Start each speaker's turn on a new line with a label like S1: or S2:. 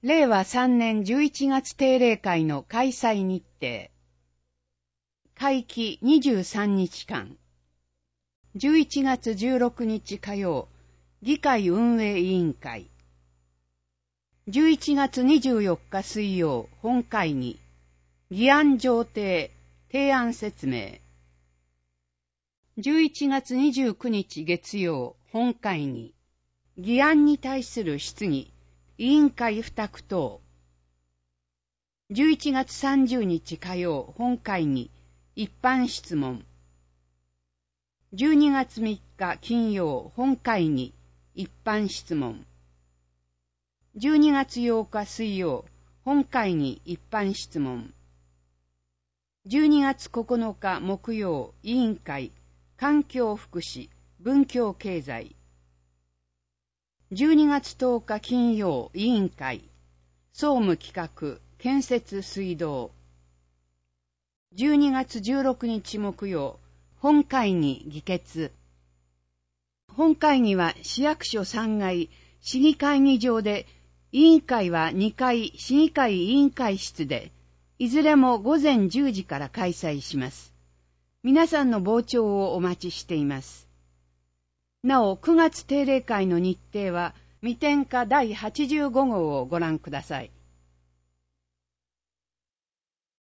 S1: 令和3年11月定例会の開催日程。会期23日間。11月16日火曜、議会運営委員会。11月24日水曜、本会議。議案上呈、提案説明。11月29日月曜、本会議。議案に対する質疑。委員会付託等。11月30日火曜、本会議。一般質問。12月3日金曜、本会議。一般質問。12月8日水曜、本会議。一般質問。12月9日木曜、委員会。環境福祉、文教経済。12月10日金曜、委員会。総務企画、建設水道。12月16日木曜、本会議議決。本会議は市役所3階、市議会議場で、委員会は2階、市議会委員会室で、いずれも午前10時から開催します。皆さんの傍聴をお待ちしています。なお、9月定例会の日程は、未点化第85号をご覧ください。